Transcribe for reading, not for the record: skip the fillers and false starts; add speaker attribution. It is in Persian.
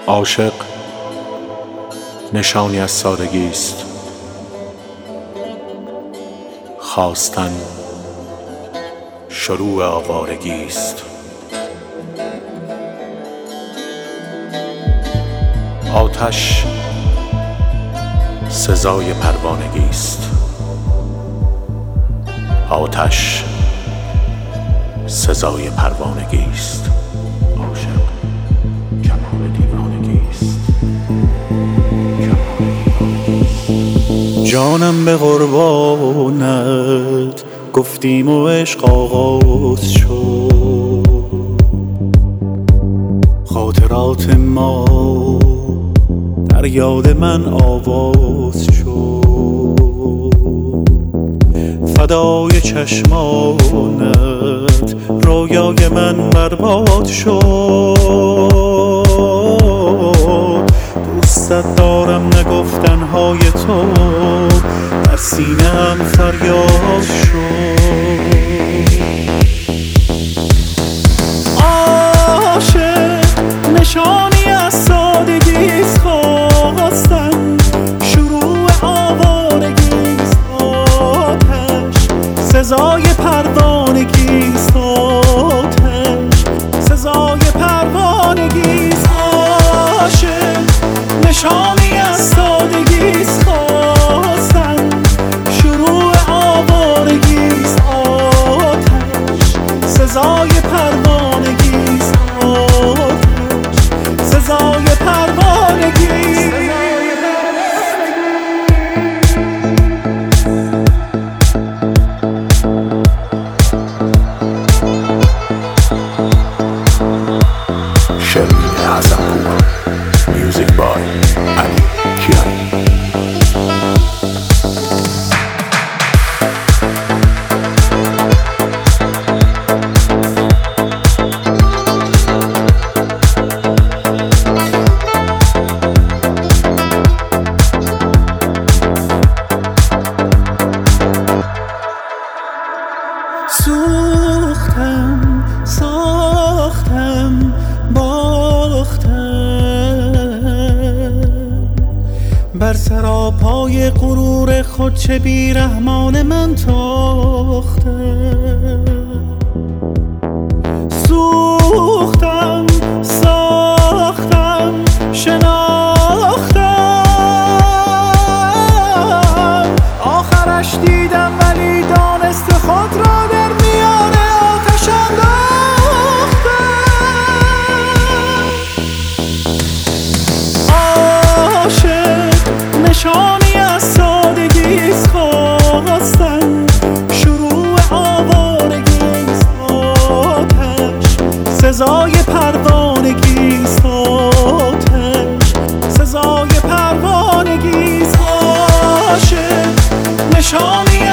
Speaker 1: عاشق نشانی از سادگی است، خواستن شروع آوارگی است. آتش سزای پروانگی است، آتش سزای پروانگی است. عاشق کمال دیوانگی است. جانم به قربانت گفتیم و عشق آغاز شد، خاطرات ما در یاد من آواز شد. فدای چشمانت رویای من برباد شد. دوستت دارم نگفتنهای تو در سینه‌ام فریاد شد. عاشق نشانی از سادگیست، خواستن شروع آوارگیست. آتش سزای پروانگیست، آتش سزای پروانگیست. عاشق نشانی از سادگیست، خواستن شروع آوارگیست. آتش سزای پروانگیست، آتش سزای پروانگیست.
Speaker 2: شرمین حسن‌پور، میوزیک بای علی کیانی.
Speaker 1: سوختم، ساختم، باختم، بر سراپای غرور خود چه بیرحمان من تاختم. سوختم، ساختم، شناختم، آخرش دیدم ولی دانست خود را در میان آتش انداختم. عاشق نشانی از سادگیست، خواستن شروع آوارگیست. آتش سزای پروانگیست، آتش سزای پروانگیست. عاشق نشانی